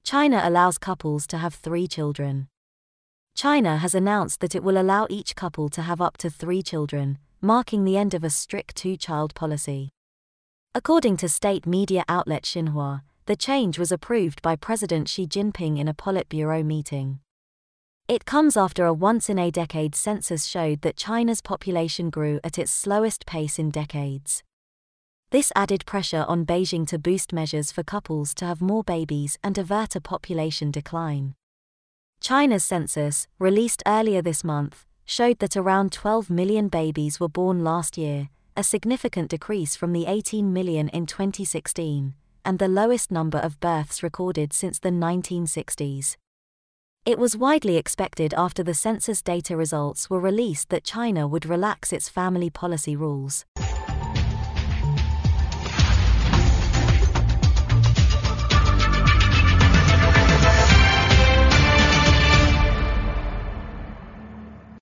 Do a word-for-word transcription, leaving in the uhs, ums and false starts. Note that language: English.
China allows couples to have three children. China has announced that it will allow each couple to have up to three children, marking the end of a strict two-child policy. According to state media outlet Xinhua, the change was approved by President Xi Jinping in a Politburo meeting. It comes after a once-in-a-decade census showed that China's population grew at its slowest pace in decades. This added pressure on Beijing to boost measures for couples to have more babies and avert a population decline. China's census, released earlier this month, showed that around twelve million babies were born last year, a significant decrease from the eighteen million in twenty sixteen, and the lowest number of births recorded since the nineteen sixties. It was widely expected after the census data results were released that China would relax its family policy rules.